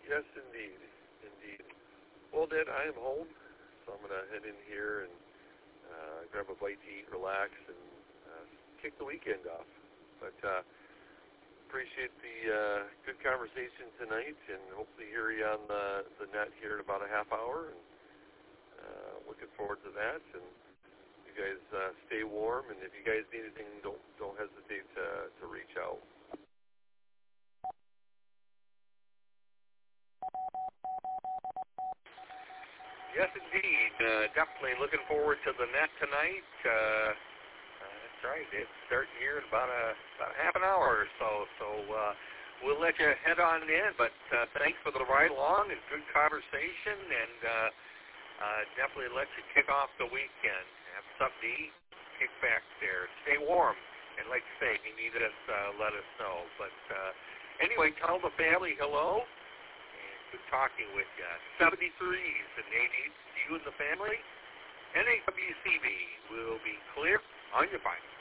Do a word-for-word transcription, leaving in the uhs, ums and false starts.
Yes, indeed. Indeed. Well, Dad, I am home, so I'm going to head in here and uh, grab a bite to eat, relax, and uh, kick the weekend off. But uh, appreciate the uh, good conversation tonight, and hopefully hear you on the, the net here in about a half hour. And uh, looking forward to that. And you guys uh, stay warm, and if you guys need anything, don't don't hesitate to to reach out. Yes, indeed. Uh, definitely looking forward to the net tonight. Uh, uh, that's right. It's starting here in about a about half an hour or so. So uh, we'll let you head on in. But uh, thanks for the ride along and good conversation. And uh, uh, definitely let you kick off the weekend. Have something to eat. Kick back there. Stay warm. And like you say, if you need us, uh, let us know. But uh, anyway, tell the family hello. Good talking with you. seventy-threes and eighties to you and the family. N A W C B will be clear on your bike.